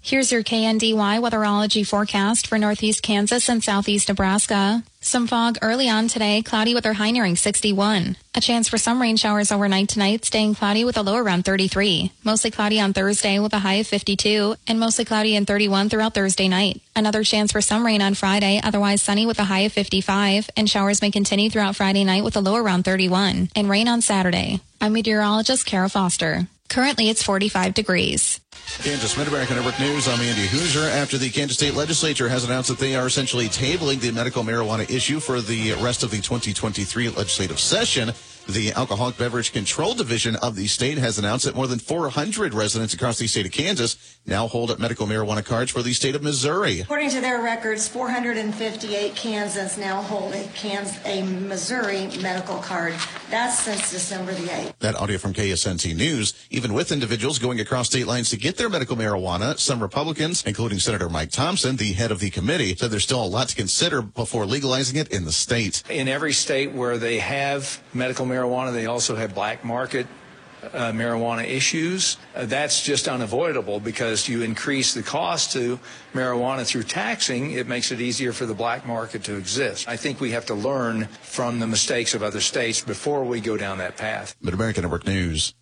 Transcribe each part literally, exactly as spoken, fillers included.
Here's your K N D Y weatherology forecast for northeast Kansas and southeast Nebraska. Some fog early on today, cloudy with our high nearing sixty-one. A chance for some rain showers overnight tonight, staying cloudy with a low around thirty-three. Mostly cloudy on Thursday with a high of fifty-two, and mostly cloudy and thirty-one throughout Thursday night. Another chance for some rain on Friday, otherwise sunny with a high of fifty-five, and showers may continue throughout Friday night with a low around thirty-one, and rain on Saturday. I'm meteorologist Kara Foster. Currently, it's forty-five degrees. Kansas Mid-America Network News, I'm Andy Hoosier. After the Kansas State Legislature has announced that they are essentially tabling the medical marijuana issue for the rest of the twenty twenty-three legislative session, the Alcoholic Beverage Control Division of the state has announced that more than four hundred residents across the state of Kansas now hold medical marijuana cards for the state of Missouri. According to their records, four hundred fifty-eight Kansans now hold a, Kansas, a Missouri medical card. That's since December the eighth. That audio from K S N T News. Even with individuals going across state lines to get their medical marijuana, some Republicans, including Senator Mike Thompson, the head of the committee, said there's still a lot to consider before legalizing it in the state. In every state where they have medical marijuana, they also have black market uh, marijuana issues. Uh, that's just unavoidable because you increase the cost to marijuana through taxing. It makes it easier for the black market to exist. I think we have to learn from the mistakes of other states before we go down that path. Mid-America Network News.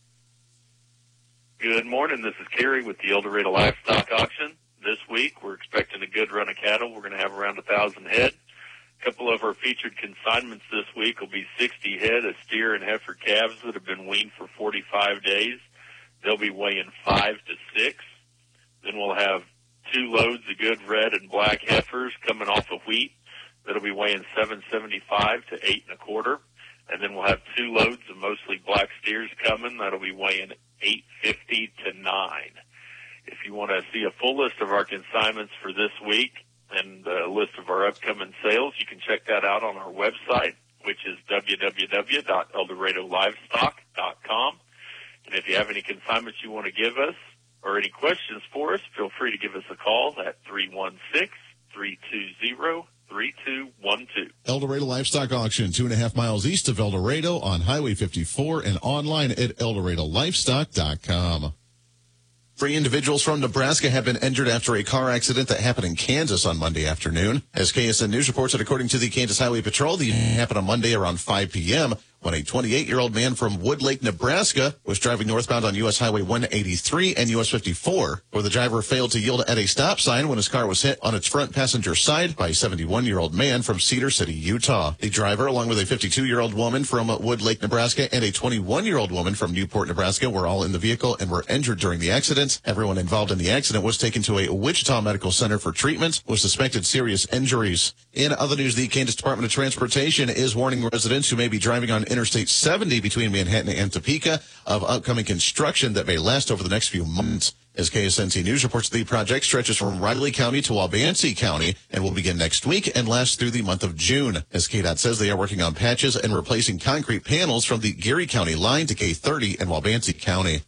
Good morning. This is Kerry with the El Dorado Livestock Auction. This week, we're expecting a good run of cattle. We're going to have around one thousand head. A couple of our featured consignments this week will be sixty head of steer and heifer calves that have been weaned for forty-five days. They'll be weighing five to six. Then we'll have two loads of good red and black heifers coming off of wheat. That'll be weighing seven seventy-five to eight and a quarter. And then we'll have two loads of mostly black steers coming. That'll be weighing eight fifty to nine. If you want to see a full list of our consignments for this week and a list of our upcoming sales, you can check that out on our website, which is w w w dot el dorado livestock dot com. And if you have any consignments you want to give us or any questions for us, feel free to give us a call at three one six, three two zero, three two one two. El Dorado Livestock Auction, two and a half miles east of El Dorado on Highway fifty-four and online at el dorado livestock dot com. Three individuals from Nebraska have been injured after a car accident that happened in Kansas on Monday afternoon. As K S N News reports that according to the Kansas Highway Patrol, the happened on Monday around five p.m. when a twenty-eight-year-old man from Wood Lake, Nebraska, was driving northbound on U S Highway one eighty-three and U S fifty-four, where the driver failed to yield at a stop sign when his car was hit on its front passenger side by a seventy-one-year-old man from Cedar City, Utah. The driver, along with a fifty-two-year-old woman from Wood Lake, Nebraska, and a twenty-one-year-old woman from Newport, Nebraska, were all in the vehicle and were injured during the accident. Everyone involved in the accident was taken to a Wichita Medical Center for treatment with suspected serious injuries. In other news, the Kansas Department of Transportation is warning residents who may be driving on Interstate seventy between Manhattan and Topeka of upcoming construction that may last over the next few months. As K S N T News reports, the project stretches from Riley County to Wabansie County and will begin next week and last through the month of June. As K DOT says, they are working on patches and replacing concrete panels from the Geary County line to K thirty in Wabansie County.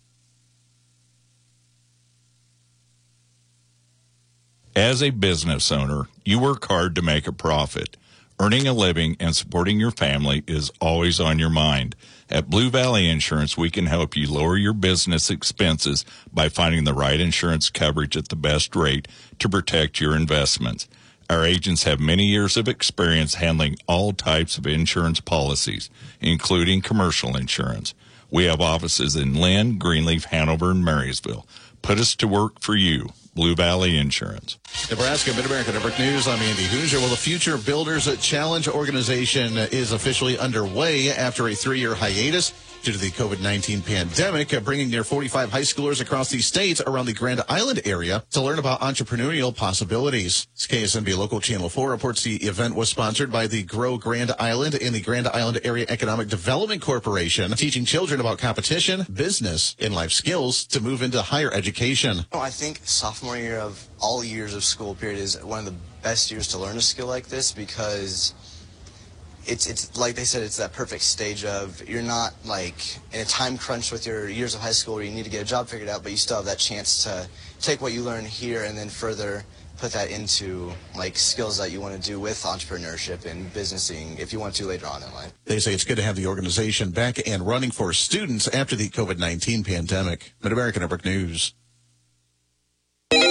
As a business owner, you work hard to make a profit. Earning a living and supporting your family is always on your mind. At Blue Valley Insurance, we can help you lower your business expenses by finding the right insurance coverage at the best rate to protect your investments. Our agents have many years of experience handling all types of insurance policies, including commercial insurance. We have offices in Lynn, Greenleaf, Hanover, and Marysville. Put us to work for you. Blue Valley Insurance. Nebraska Mid-America Network News, I'm Andy Hoosier. Well, the Future Builders Challenge organization is officially underway after a three-year hiatus due to the COVID nineteen pandemic, bringing near forty-five high schoolers across the state around the Grand Island area to learn about entrepreneurial possibilities. K S N B Local Channel four reports the event was sponsored by the Grow Grand Island and the Grand Island Area Economic Development Corporation, teaching children about competition, business, and life skills to move into higher education. I think sophomore year of all years of school period is one of the best years to learn a skill like this because It's it's like they said, it's that perfect stage of you're not like in a time crunch with your years of high school where you need to get a job figured out, but you still have that chance to take what you learn here and then further put that into like skills that you want to do with entrepreneurship and businessing if you want to later on in life. They say it's good to have the organization back and running for students after the COVID nineteen pandemic. Mid-America Network News.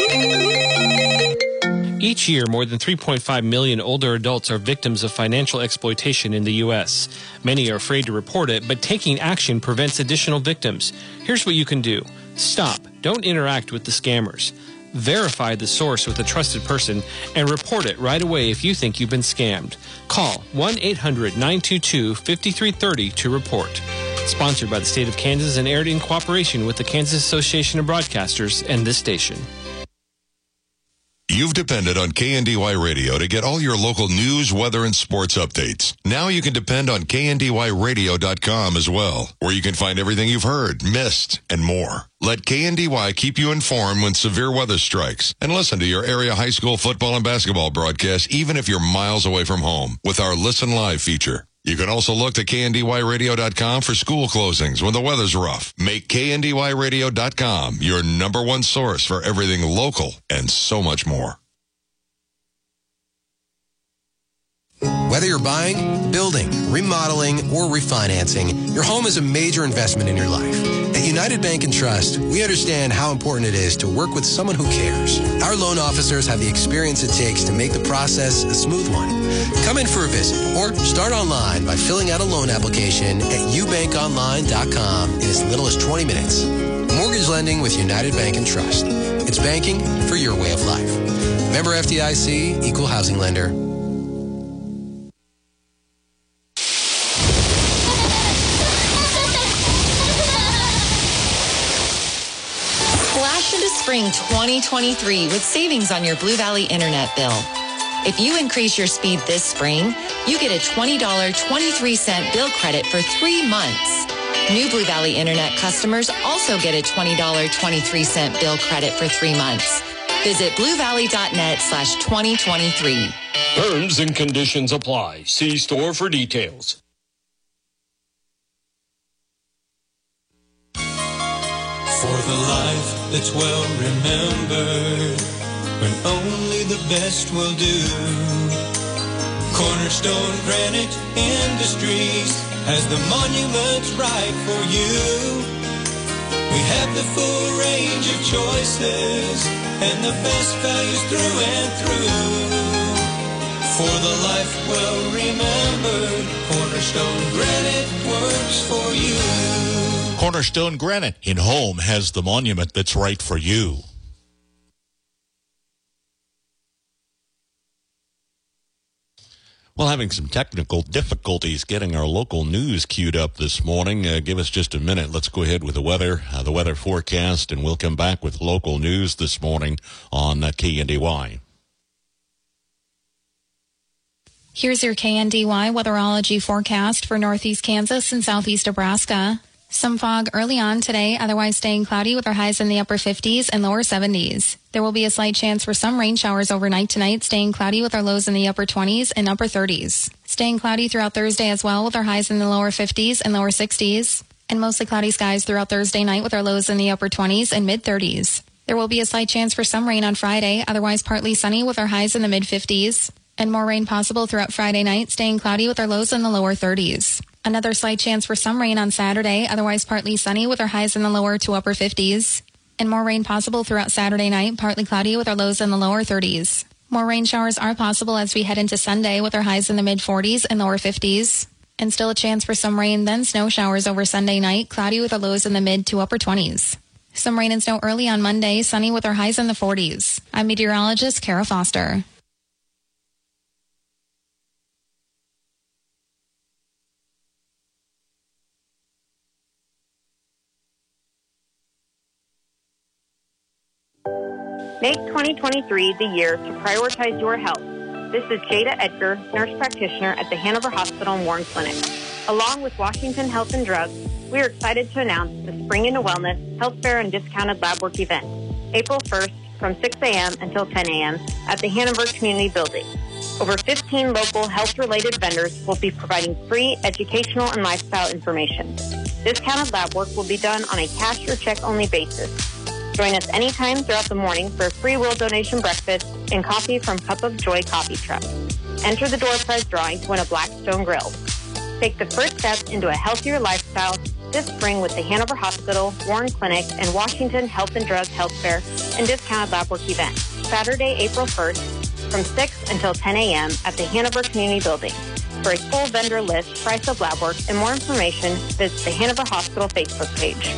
Each year, more than three point five million older adults are victims of financial exploitation in the U S. Many are afraid to report it, but taking action prevents additional victims. Here's what you can do. Stop. Don't interact with the scammers. Verify the source with a trusted person and report it right away if you think you've been scammed. Call one eight hundred nine two two five three three zero to report. Sponsored by the state of Kansas and aired in cooperation with the Kansas Association of Broadcasters and this station. You've depended on K N D Y Radio to get all your local news, weather, and sports updates. Now you can depend on K N D Y radio dot com as well, where you can find everything you've heard, missed, and more. Let K N D Y keep you informed when severe weather strikes, and listen to your area high school football and basketball broadcasts even if you're miles away from home with our Listen Live feature. You can also look to K N D Y radio dot com for school closings when the weather's rough. Make K N D Y radio dot com your number one source for everything local and so much more. Whether you're buying, building, remodeling, or refinancing, your home is a major investment in your life. At United Bank and Trust, we understand how important it is to work with someone who cares. Our loan officers have the experience it takes to make the process a smooth one. Come in for a visit or start online by filling out a loan application at u bank online dot com in as little as twenty minutes. Mortgage lending with United Bank and Trust. It's banking for your way of life. Member F D I C, Equal Housing Lender. Spring twenty twenty-three with savings on your Blue Valley internet bill. If you increase your speed this spring, you get a twenty dollars and twenty-three cents bill credit for three months. New Blue Valley internet customers also get a twenty dollars and twenty-three cents bill credit for three months. Visit blue valley dot net slash twenty twenty-three. Terms and conditions apply. See store for details. For the life that's well remembered, when only the best will do. Cornerstone Granite Industries has the monuments right for you. We have the full range of choices and the best values through and through. For the life well remembered, Cornerstone Granite works for you. Cornerstone Granite in Home has the monument that's right for you. Well, having some technical difficulties getting our local news queued up this morning. Uh, give us just a minute. Let's go ahead with the weather, uh, the weather forecast, and we'll come back with local news this morning on uh, K N D Y. Here's your K N D Y weatherology forecast for northeast Kansas and southeast Nebraska. Some fog early on today, otherwise staying cloudy with our highs in the upper fifties and lower seventies. There will be a slight chance for some rain showers overnight tonight, staying cloudy with our lows in the upper twenties and upper thirties. Staying cloudy throughout Thursday as well with our highs in the lower fifties and lower sixties. And mostly cloudy skies throughout Thursday night with our lows in the upper twenties and mid thirties. There will be a slight chance for some rain on Friday, otherwise partly sunny with our highs in the mid fifties. And more rain possible throughout Friday night, staying cloudy with our lows in the lower thirties. Another slight chance for some rain on Saturday, otherwise partly sunny with our highs in the lower to upper fifties. And more rain possible throughout Saturday night, partly cloudy with our lows in the lower thirties. More rain showers are possible as we head into Sunday with our highs in the mid forties and lower fifties. And still a chance for some rain, then snow showers over Sunday night, cloudy with our lows in the mid to upper twenties. Some rain and snow early on Monday, sunny with our highs in the forties. I'm meteorologist Kara Foster. Make twenty twenty-three the year to prioritize your health. This is Jada Edgar, nurse practitioner at the Hanover Hospital and Warren Clinic. Along with Washington Health and Drugs, we are excited to announce the Spring into Wellness Health Fair and Discounted Lab Work event, April first from six a.m. until ten a.m. at the Hanover Community Building. Over fifteen local health-related vendors will be providing free educational and lifestyle information. Discounted lab work will be done on a cash or check-only basis. Join us anytime throughout the morning for a free will donation breakfast and coffee from Cup of Joy Coffee Truck. Enter the door prize drawing to win a Blackstone grill. Take the first step into a healthier lifestyle this spring with the Hanover Hospital, Warren Clinic, and Washington Health and Drug Health Fair and discounted lab work event. Saturday, April first, from six until ten a.m. at the Hanover Community Building. For a full vendor list, price of lab work, and more information, visit the Hanover Hospital Facebook page.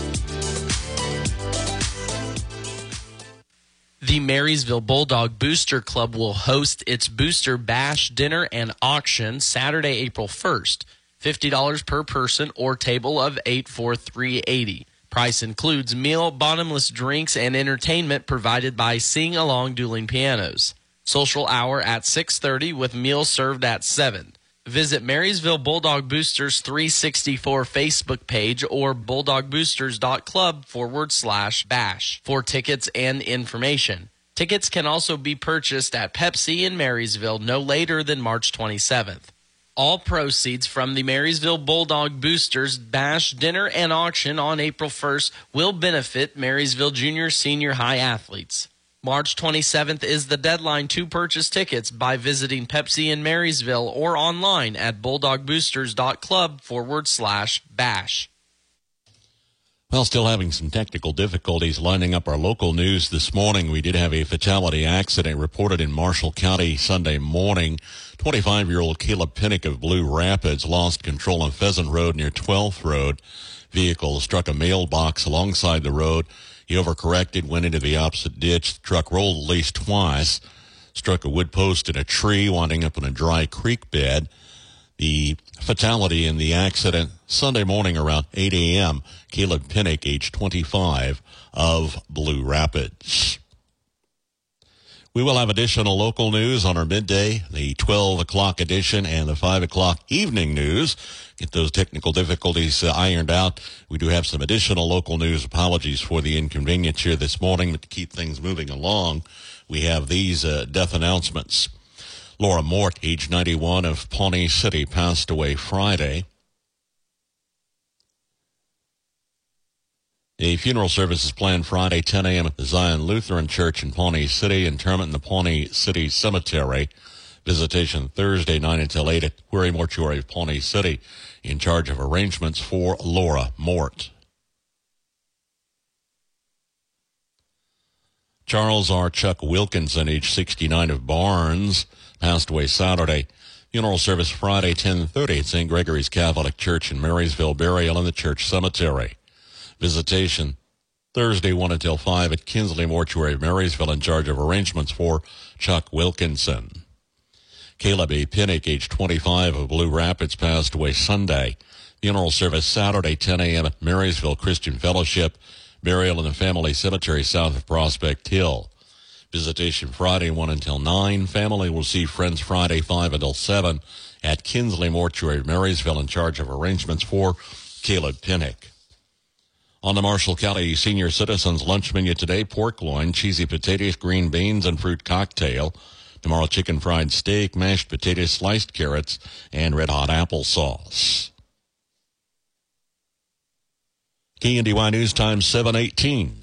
The Marysville Bulldog Booster Club will host its Booster Bash Dinner and Auction Saturday, April first. fifty dollars per person or table of eight for three hundred eighty dollars. Price includes meal, bottomless drinks, and entertainment provided by Sing Along Dueling Pianos. Social hour at six thirty with meals served at seven. Visit Marysville Bulldog Boosters three sixty-four Facebook page or bulldogboosters.club forward slash bash for tickets and information. Tickets can also be purchased at Pepsi in Marysville no later than March twenty-seventh. All proceeds from the Marysville Bulldog Boosters Bash Dinner and Auction on April first will benefit Marysville Junior Senior High athletes. March twenty-seventh is the deadline to purchase tickets by visiting Pepsi in Marysville or online at bulldogboosters.club forward slash bash. Well, still having some technical difficulties lining up our local news this morning. We did have a fatality accident reported in Marshall County Sunday morning. twenty-five-year-old Caleb Pinnock of Blue Rapids lost control on Pheasant Road near twelfth Road. Vehicle struck a mailbox alongside the road. He overcorrected, went into the opposite ditch. The truck rolled at least twice, struck a wood post in a tree, winding up in a dry creek bed. The fatality in the accident Sunday morning around eight a.m., Caleb Pinnock, age twenty-five, of Blue Rapids. We will have additional local news on our midday, the twelve o'clock edition, and the five o'clock evening news. Get those technical difficulties uh, ironed out. We do have some additional local news. Apologies for the inconvenience here this morning, but to keep things moving along, we have these uh, death announcements. Laura Mort, age ninety-one, of Pawnee City, passed away Friday. A funeral service is planned Friday, ten a.m. at the Zion Lutheran Church in Pawnee City. Interment in the Pawnee City Cemetery. Visitation Thursday, nine until eight at Huey Mortuary of Pawnee City. In charge of arrangements for Laura Mort. Charles R. Chuck Wilkinson, age sixty-nine, of Barnes, passed away Saturday. Funeral service Friday, ten thirty at Saint Gregory's Catholic Church in Marysville. Burial in the church cemetery. Visitation Thursday, one until five at Kinsley Mortuary of Marysville, in charge of arrangements for Chuck Wilkinson. Caleb A. Pinnock, age twenty-five, of Blue Rapids, passed away Sunday. Funeral service Saturday, ten a.m. at Marysville Christian Fellowship. Burial in the family cemetery south of Prospect Hill. Visitation Friday, one until nine. Family will see friends Friday, five until seven at Kinsley Mortuary of Marysville, in charge of arrangements for Caleb Pinnock. On the Marshall County Senior Citizens lunch menu today, pork loin, cheesy potatoes, green beans, and fruit cocktail. Tomorrow, chicken fried steak, mashed potatoes, sliced carrots, and red-hot applesauce. K N D Y News Time, seven eighteen.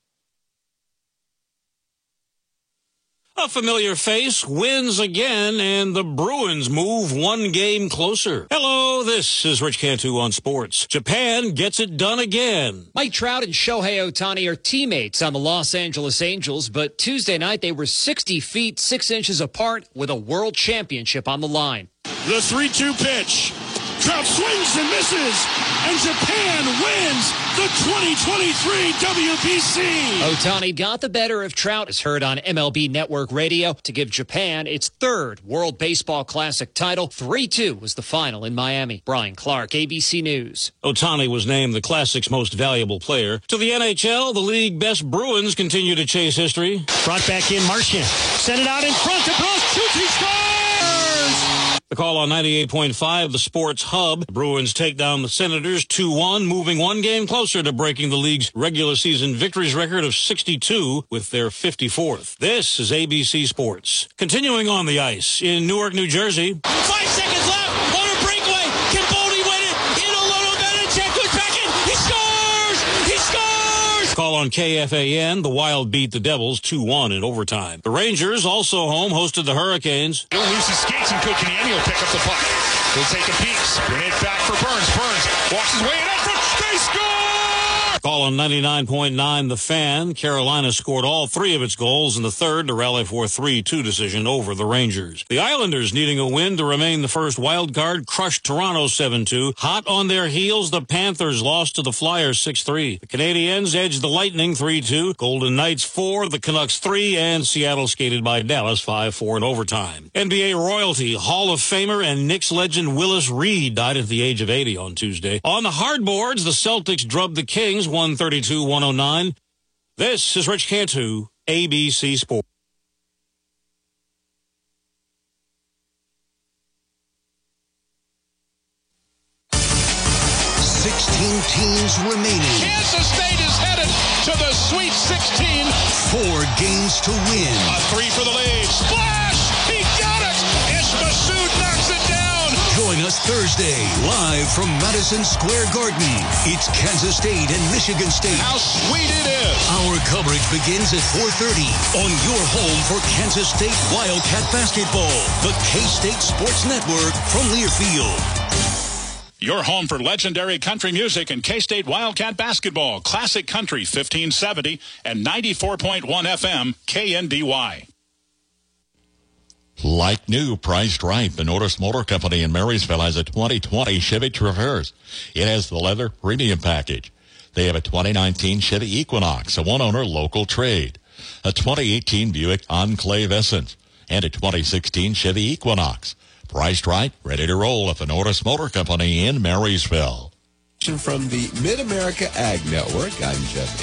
A familiar face wins again, and the Bruins move one game closer. Hello, this is Rich Cantu on sports. Japan gets it done again. Mike Trout and Shohei Ohtani are teammates on the Los Angeles Angels, but Tuesday night they were sixty feet, six inches apart with a world championship on the line. The three two pitch. Trout swings and misses, and Japan wins the twenty twenty-three W B C. Ohtani got the better of Trout, as heard on M L B Network Radio, to give Japan its third World Baseball Classic title. three two was the final in Miami. Brian Clark, A B C News. Ohtani was named the Classic's most valuable player. To the N H L, the league best Bruins continue to chase history. Brought back in Martian. Sent it out in front. DeBrus shoots. He scores! The call on ninety-eight point five, the Sports Hub. The Bruins take down the Senators two one, moving one game closer to breaking the league's regular season victories record of sixty-two with their fifty-fourth. This is A B C Sports. Continuing on the ice in Newark, New Jersey. Five seconds left on a breakaway. Can Boldy win it? In a little Vanacek goes back in. He scores! He scores! Call on K F A N. The Wild beat the Devils two one in overtime. The Rangers, also home, hosted the Hurricanes. He'll lose his skates, and Kotkaniemi will pick up the puck. He'll take a piece. Grenade back for Burns. Burns walks his way in up front. They score! Call on ninety-nine point nine The Fan. Carolina scored all three of its goals in the third to rally for a three two decision over the Rangers. The Islanders, needing a win to remain the first wild card, crushed Toronto seven two. Hot on their heels, the Panthers lost to the Flyers six three. The Canadiens edged the Lightning three two. Golden Knights four, the Canucks three, and Seattle skated by Dallas five four in overtime. N B A royalty, Hall of Famer and Knicks legend Willis Reed died at the age of eighty on Tuesday. On the hardboards, the Celtics drubbed the Kings one thirty-two one oh nine. This is Rich Cantu, A B C Sports. sixteen teams remaining. Kansas State is headed to the Sweet sixteen. Four games to win. A three for the lead. Splash! He got it! Ishmasood knocks it down. Join us Thursday, live from Madison Square Garden. It's Kansas State and Michigan State. How sweet it is. Our coverage begins at four thirty on your home for Kansas State Wildcat basketball. The K-State Sports Network from Learfield. Your home for legendary country music and K-State Wildcat basketball. Classic Country fifteen seventy and ninety-four point one F M K N D Y. Like new, priced right, the Norris Motor Company in Marysville has a twenty twenty Chevy Traverse. It has the leather premium package. They have a twenty nineteen Chevy Equinox, a one-owner local trade, a twenty eighteen Buick Enclave Essence, and a twenty sixteen Chevy Equinox. Priced right, ready to roll at the Norris Motor Company in Marysville. From the Mid-America Ag Network, I'm Jeff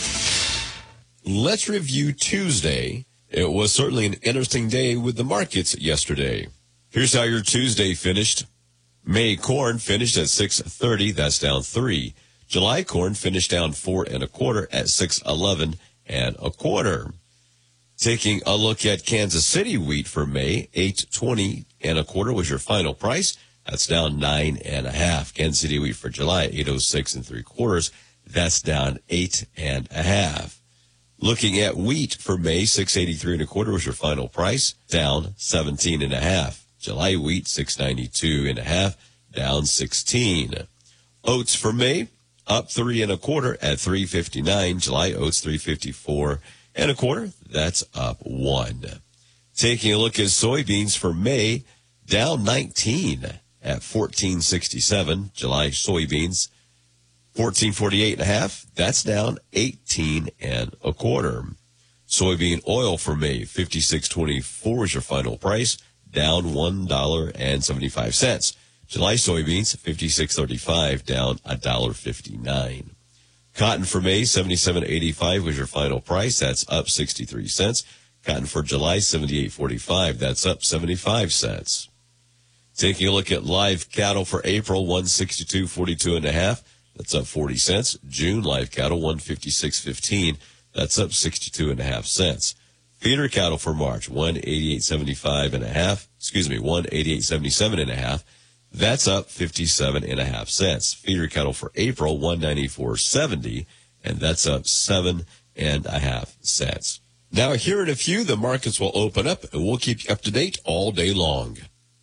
Aiken. Let's review Tuesday. It was certainly an interesting day with the markets yesterday. Here's how your Tuesday finished. May corn finished at six thirty, that's down three. July corn finished down four and a quarter at six eleven and a quarter. Taking a look at Kansas City wheat for May, eight twenty and a quarter was your final price. That's down nine and a half. Kansas City wheat for July, eight oh six and three quarters. That's down eight and a half. Looking at wheat for May, six eighty-three and a quarter was your final price, down seventeen and a half. July wheat, six ninety-two and a half, down sixteen. Oats for May, up three and a quarter at three fifty-nine. July oats, three fifty-four and a quarter. That's up one. Taking a look at soybeans for May, down nineteen at fourteen sixty-seven. July soybeans, fourteen forty-eight and a half. That's down eighteen and a quarter. Soybean oil for May, fifty-six twenty-four is your final price, down one dollar and seventy-five cents. July soybeans, fifty-six thirty-five, down one dollar fifty-nine. Cotton for May, seventy-seven eighty-five was your final price. That's up sixty-three cents. Cotton for July, seventy-eight forty-five. That's up seventy-five cents. Taking a look at live cattle for April, one sixty-two forty-two and a half. That's up forty cents. June live cattle, one fifty-six fifteen. That's up sixty-two and a half cents. Feeder cattle for March, one eighty-eight seventy-five and a half. Excuse me, one eighty-eight seventy-seven and a half. That's up fifty-seven and a half cents. Feeder cattle for April, one ninety-four seventy, and that's up seven and a half cents. Now, here in a few, the markets will open up, and we'll keep you up to date all day long.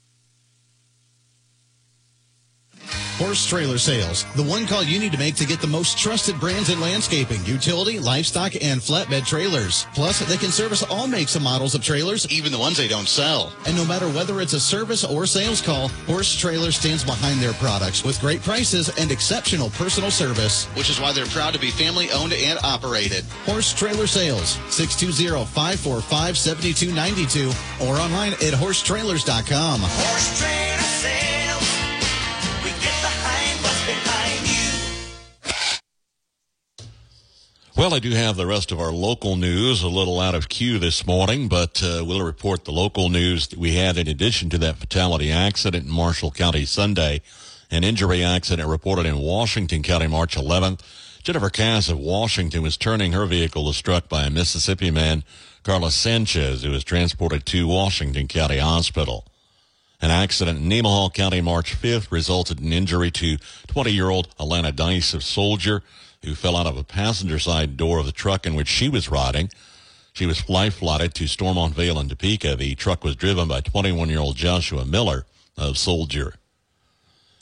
Horse Trailer Sales, the one call you need to make to get the most trusted brands in landscaping, utility, livestock, and flatbed trailers. Plus, they can service all makes and models of trailers, even the ones they don't sell. And no matter whether it's a service or sales call, Horse Trailer stands behind their products with great prices and exceptional personal service, which is why they're proud to be family-owned and operated. Horse Trailer Sales, six two zero, five four five, seven two nine two, or online at horse trailers dot com. Horse Trailer Sales. We get behind what's behind you. Well, I do have the rest of our local news a little out of queue this morning, but uh, we'll report the local news that we had in addition to that fatality accident in Marshall County Sunday. An injury accident reported in Washington County March eleventh. Jennifer Cass of Washington was turning her vehicle was struck by a Mississippi man, Carlos Sanchez, who was transported to Washington County Hospital. An accident in Nemaha County March fifth resulted in injury to twenty-year-old Alana Dice of Soldier, who fell out of a passenger side door of the truck in which she was riding. She was flight-flighted to Stormont Vale in Topeka. The truck was driven by twenty-one-year-old Joshua Miller of Soldier.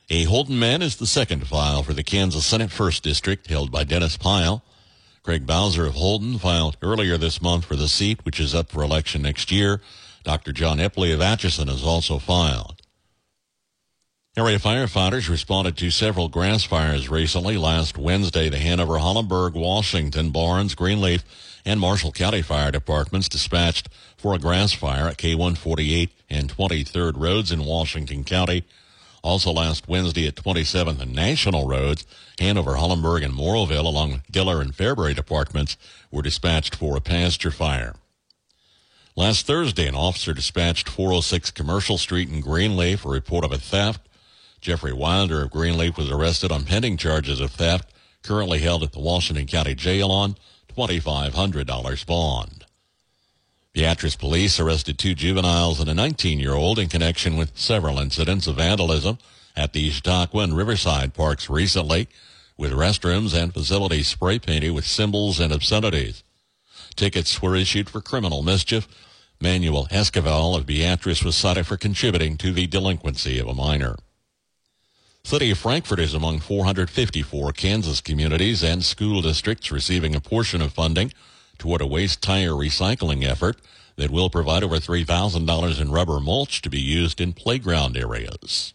A Holden man is the second to file for the Kansas Senate first District, held by Dennis Pyle. Craig Bowser of Holden filed earlier this month for the seat, which is up for election next year. Doctor John Epley of Atchison has also filed. Area firefighters responded to several grass fires recently. Last Wednesday, the Hanover, Hollenberg, Washington, Barnes, Greenleaf, and Marshall County Fire Departments dispatched for a grass fire at K one forty-eight and twenty-third Roads in Washington County. Also last Wednesday at twenty-seventh and National Roads, Hanover, Hollenberg, and Morrowville, along with Diller and Fairbury departments, were dispatched for a pasture fire. Last Thursday, an officer dispatched four oh six Commercial Street in Greenleaf for a report of a theft. Jeffrey Wilder of Greenleaf was arrested on pending charges of theft, currently held at the Washington County Jail on twenty-five hundred dollars bond. Beatrice police arrested two juveniles and a nineteen-year-old in connection with several incidents of vandalism at the Chautauqua and Riverside parks recently, with restrooms and facilities spray painted with symbols and obscenities. Tickets were issued for criminal mischief. Manuel Esquivel of Beatrice was cited for contributing to the delinquency of a minor. City of Frankfort is among four hundred fifty-four Kansas communities and school districts receiving a portion of funding toward a waste tire recycling effort that will provide over three thousand dollars in rubber mulch to be used in playground areas.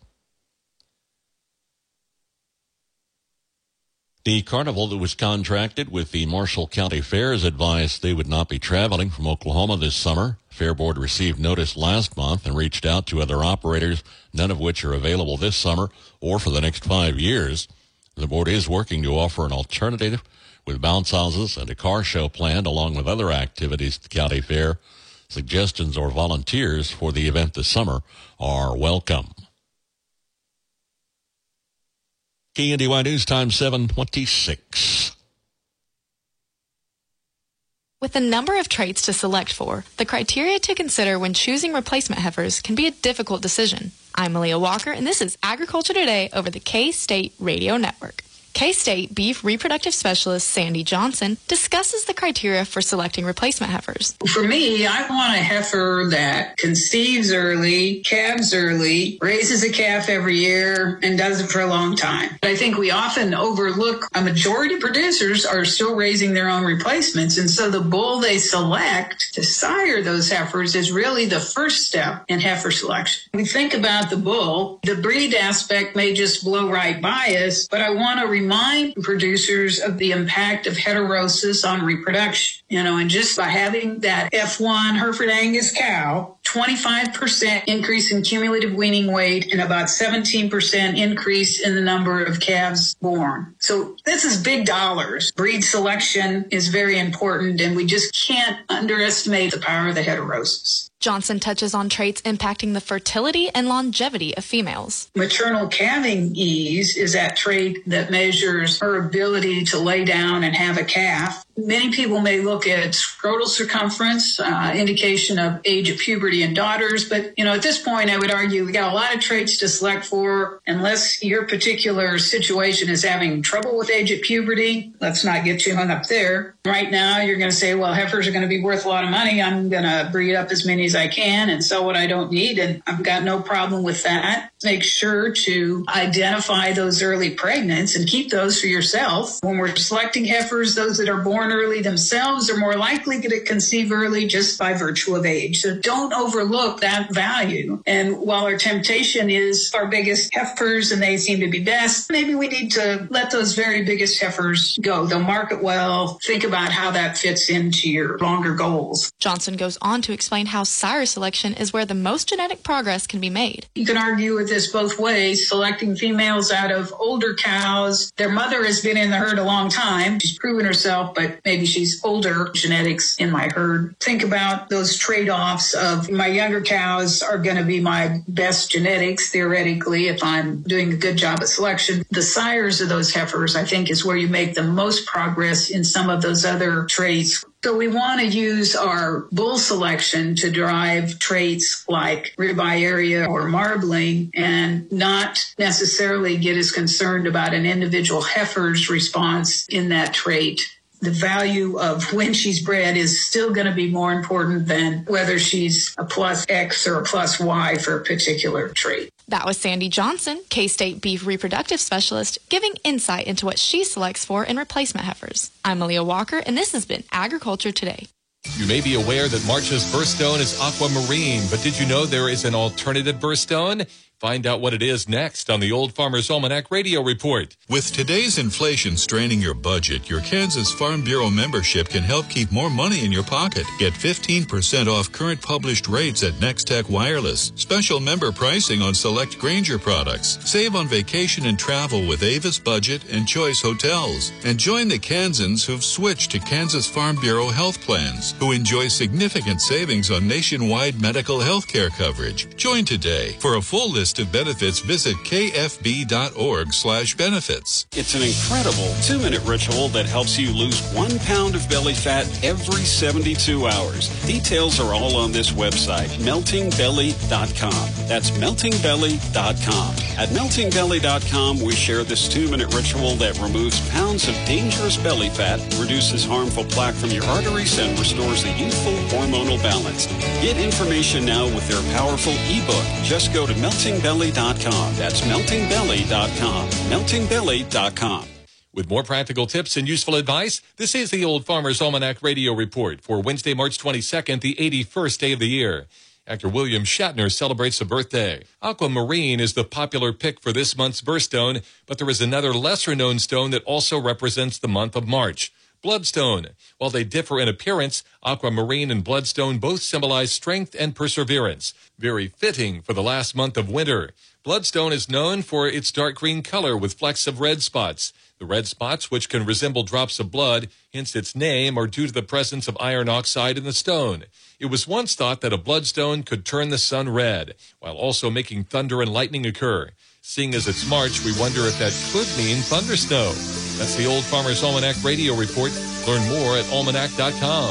The carnival that was contracted with the Marshall County Fairs advised they would not be traveling from Oklahoma this summer. Fair Board received notice last month and reached out to other operators, none of which are available this summer or for the next five years. The board is working to offer an alternative with bounce houses and a car show planned along with other activities at the county fair. Suggestions or volunteers for the event this summer are welcome. K N D Y News Time seven twenty-six. With a number of traits to select for, the criteria to consider when choosing replacement heifers can be a difficult decision. I'm Malia Walker, and this is Agriculture Today over the K-State Radio Network. K-State Beef Reproductive Specialist Sandy Johnson discusses the criteria for selecting replacement heifers. For me, I want a heifer that conceives early, calves early, raises a calf every year, and does it for a long time. I think we often overlook a majority of producers are still raising their own replacements, and so the bull they select to sire those heifers is really the first step in heifer selection. We think about the bull, the breed aspect may just blow right by us, but I want to remind producers of the impact of heterosis on reproduction. You know, and just by having that F one Hereford Angus cow, twenty-five percent increase in cumulative weaning weight and about seventeen percent increase in the number of calves born. So this is big dollars. Breed selection is very important, and we just can't underestimate the power of the heterosis. Johnson touches on traits impacting the fertility and longevity of females. Maternal calving ease is that trait that measures her ability to lay down and have a calf. Many people may look at scrotal circumference, uh, indication of age of puberty in daughters, but, you know, at this point, I would argue we got a lot of traits to select for. Unless your particular situation is having trouble with age of puberty, let's not get too hung up there. Right now, you're going to say, well, heifers are going to be worth a lot of money. I'm going to breed up as many as I can and sell what I don't need, and I've got no problem with that. Make sure to identify those early pregnants and keep those for yourself. When we're selecting heifers, those that are born early themselves are more likely to conceive early just by virtue of age. So don't overlook that value. And while our temptation is our biggest heifers and they seem to be best, maybe we need to let those very biggest heifers go. They'll market well. Think about how that fits into your longer goals. Johnson goes on to explain how sire selection is where the most genetic progress can be made. You can argue with this both ways, selecting females out of older cows. Their mother has been in the herd a long time. She's proven herself, but maybe she's older genetics in my herd. Think about those trade-offs of my younger cows are going to be my best genetics, theoretically, if I'm doing a good job at selection. The sires of those heifers, I think, is where you make the most progress in some of those other traits. So we want to use our bull selection to drive traits like ribeye area or marbling and not necessarily get as concerned about an individual heifer's response in that trait. The value of when she's bred is still going to be more important than whether she's a plus X or a plus Y for a particular trait. That was Sandy Johnson, K-State beef reproductive specialist, giving insight into what she selects for in replacement heifers. I'm Malia Walker, and this has been Agriculture Today. You may be aware that March's birthstone is aquamarine, but did you know there is an alternative birthstone? Find out what it is next on the Old Farmer's Almanac Radio Report. With today's inflation straining your budget, your Kansas Farm Bureau membership can help keep more money in your pocket. Get fifteen percent off current published rates at Nextech Wireless. Special member pricing on select Grainger products. Save on vacation and travel with Avis Budget and Choice Hotels. And join the Kansans who've switched to Kansas Farm Bureau health plans, who enjoy significant savings on nationwide medical health care coverage. Join today. For a full list of benefits, visit kfb.org slash benefits. It's an incredible two-minute ritual that helps you lose one pound of belly fat every seventy-two hours. Details are all on this website, melting belly dot com. That's melting belly dot com. At melting belly dot com, we share this two-minute ritual that removes pounds of dangerous belly fat, reduces harmful plaque from your arteries, and restores a youthful hormonal balance. Get information now with their powerful ebook. Just go to melting belly dot com. That's melting belly dot com. melting belly dot com. With more practical tips and useful advice, this is the Old Farmer's Almanac Radio Report for Wednesday, March twenty-second, the eighty-first day of the year. Actor William Shatner celebrates a birthday. Aquamarine is the popular pick for this month's birthstone, but there is another lesser-known stone that also represents the month of March. Bloodstone. While they differ in appearance, aquamarine and bloodstone both symbolize strength and perseverance. Very fitting for the last month of winter. Bloodstone is known for its dark green color with flecks of red spots. The red spots, which can resemble drops of blood, hence its name, are due to the presence of iron oxide in the stone. It was once thought that a bloodstone could turn the sun red, while also making thunder and lightning occur. Seeing as it's March, we wonder if that could mean thunder snow. That's the Old Farmer's Almanac Radio Report. Learn more at almanac dot com.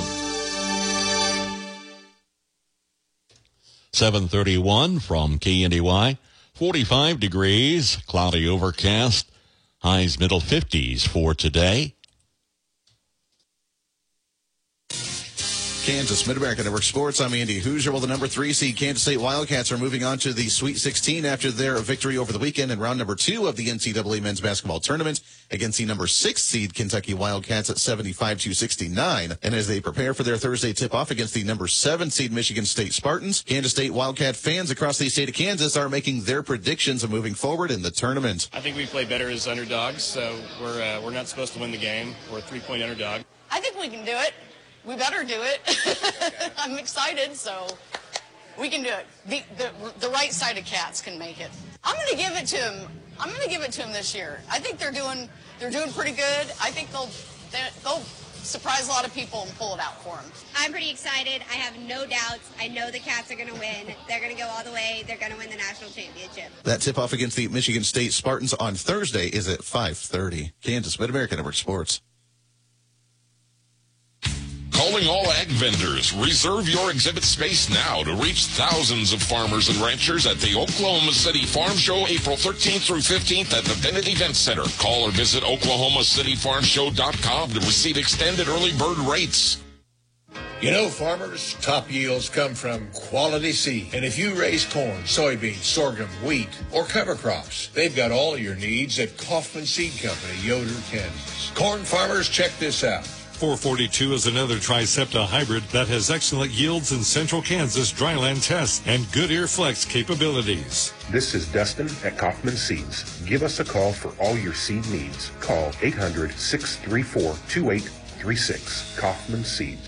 seven thirty-one from K N D Y. forty-five degrees, cloudy overcast. Highs middle fifties for today. Kansas Mid-America Network Sports. I'm Andy Hoosier. Well, the number three seed Kansas State Wildcats are moving on to the Sweet sixteen after their victory over the weekend in round number two of the N C double A men's basketball tournament against the number six seed Kentucky Wildcats at seventy-five to sixty-nine. And as they prepare for their Thursday tip-off against the number seven seed Michigan State Spartans, Kansas State Wildcat fans across the state of Kansas are making their predictions of moving forward in the tournament. I think we play better as underdogs, so we're uh, we're not supposed to win the game. We're a three-point underdog. I think we can do it. We better do it. I'm excited, so we can do it. The, the the right side of Cats can make it. I'm going to give it to him. I'm going to give it to him this year. I think they're doing they're doing pretty good. I think they'll they'll surprise a lot of people and pull it out for them. I'm pretty excited. I have no doubts. I know the Cats are going to win. They're going to go all the way. They're going to win the national championship. That tip-off against the Michigan State Spartans on Thursday is at five thirty. Kansas Mid-America Network Sports. Calling all ag vendors. Reserve your exhibit space now to reach thousands of farmers and ranchers at the Oklahoma City Farm Show April thirteenth through fifteenth at the Bennett Event Center. Call or visit oklahoma city farm show dot com to receive extended early bird rates. You know, farmers, top yields come from quality seed. And if you raise corn, soybeans, sorghum, wheat, or cover crops, they've got all your needs at Kaufman Seed Company, Yoder, Kansas. Corn farmers, check this out. four forty-two is another Tricepta hybrid that has excellent yields in central Kansas dryland tests and good ear flex capabilities. This is Dustin at Kaufman Seeds. Give us a call for all your seed needs. Call eight hundred, six three four, two eight three six. Kaufman Seeds.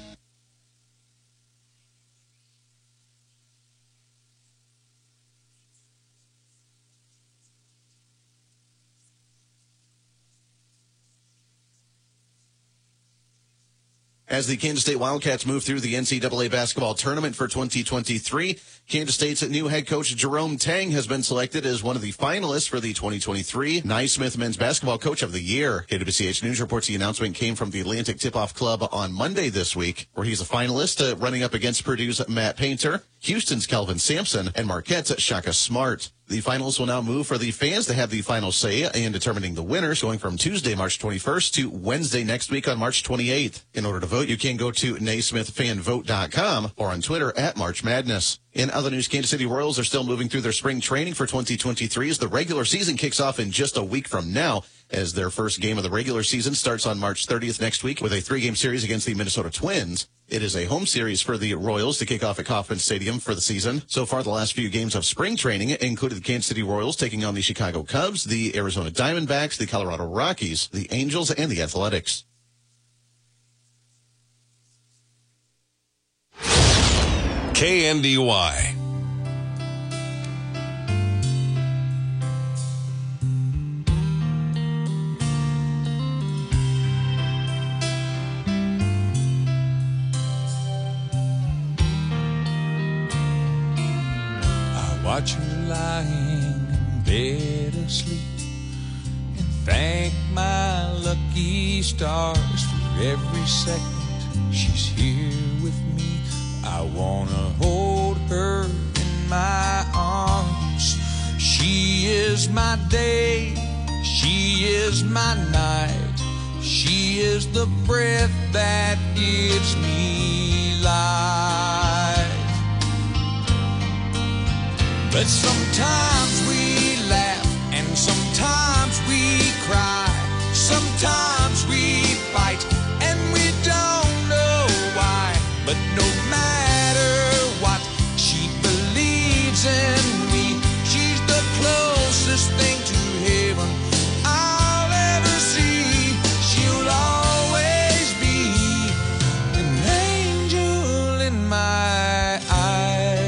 As the Kansas State Wildcats move through the N C double A basketball tournament for twenty twenty-three, Kansas State's new head coach Jerome Tang has been selected as one of the finalists for the twenty twenty-three Naismith Men's Basketball Coach of the Year. K W C H News reports the announcement came from the Atlantic Tip-Off Club on Monday this week, where he's a finalist, uh, running up against Purdue's Matt Painter, Houston's Kelvin Sampson, and Marquette's Shaka Smart. The finals will now move for the fans to have the final say in determining the winners, going from Tuesday, March twenty-first to Wednesday next week on March twenty-eighth. In order to vote, you can go to Naismith Fan Vote dot com or on Twitter at March Madness. In other news, Kansas City Royals are still moving through their spring training for twenty twenty-three as the regular season kicks off in just a week from now, as their first game of the regular season starts on March thirtieth next week with a three-game series against the Minnesota Twins. It is a home series for the Royals to kick off at Kauffman Stadium for the season. So far, the last few games of spring training included the Kansas City Royals taking on the Chicago Cubs, the Arizona Diamondbacks, the Colorado Rockies, the Angels, and the Athletics. K N D Y. Watch her lying in bed asleep and thank my lucky stars for every second she's here with me. I wanna hold her in my arms. She is my day, she is my night, she is the breath that gives me life. But sometimes we laugh and sometimes we cry. Sometimes we fight and we don't know why. But no matter what, she believes in me. She's the closest thing to heaven I'll ever see. She'll always be an angel in my eyes.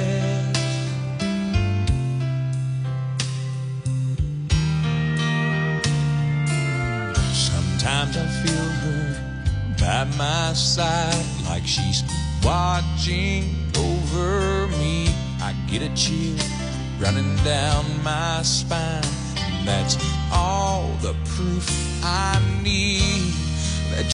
Sometimes I feel her by my side, like she's watching over me. I get a chill running down my spine. That's all the proof I need.